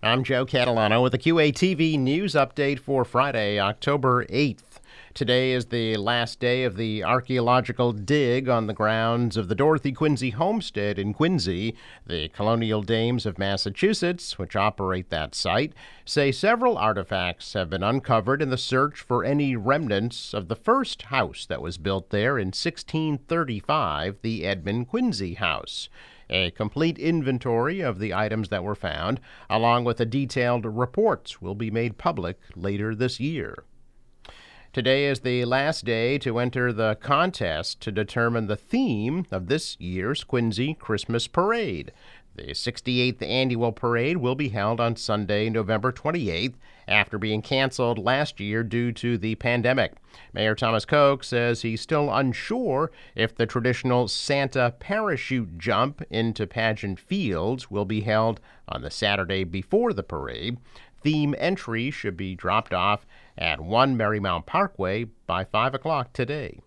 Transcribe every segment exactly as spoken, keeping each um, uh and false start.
I'm Joe Catalano with a Q A T V news update for Friday, October eighth. Today is the last day of the archaeological dig on the grounds of the Dorothy Quincy Homestead in Quincy. The Colonial Dames of Massachusetts, which operate that site, say several artifacts have been uncovered in the search for any remnants of the first house that was built there in sixteen thirty-five, the Edmund Quincy House. A complete inventory of the items that were found, along with a detailed report, will be made public later this year. Today is the last day to enter the contest to determine the theme of this year's Quincy Christmas Parade. The sixty-eighth annual parade will be held on Sunday, November twenty-eighth, after being canceled last year due to the pandemic. Mayor Thomas Koch says he's still unsure if the traditional Santa parachute jump into Pageant Fields will be held on the Saturday before the parade. Theme entry should be dropped off at one Marymount Parkway by five o'clock today.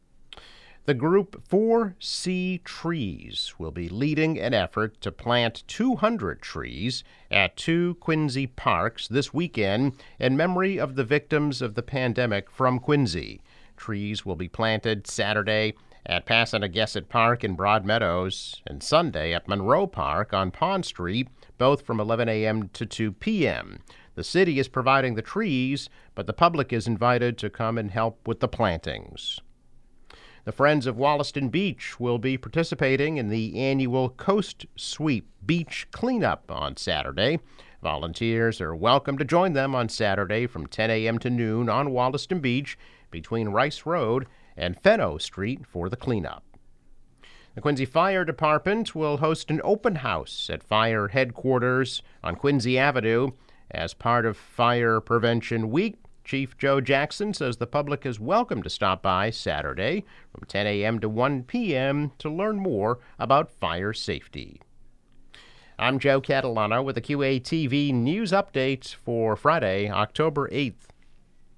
The group four C Trees will be leading an effort to plant two hundred trees at two Quincy parks this weekend in memory of the victims of the pandemic from Quincy. Trees will be planted Saturday at Passamaquoddy Park in Broadmeadows and Sunday at Monroe Park on Pond Street, both from eleven a.m. to two p.m. The city is providing the trees, but the public is invited to come and help with the plantings. The Friends of Wollaston Beach will be participating in the annual Coast Sweep Beach Cleanup on Saturday. Volunteers are welcome to join them on Saturday from ten a.m. to noon on Wollaston Beach between Rice Road and Fenno Street for the cleanup. The Quincy Fire Department will host an open house at fire headquarters on Quincy Avenue as part of Fire Prevention Week. Chief Joe Jackson says the public is welcome to stop by Saturday from ten a.m. to one p.m. to learn more about fire safety. I'm Joe Catalano with a Q A T V news update for Friday, October eighth.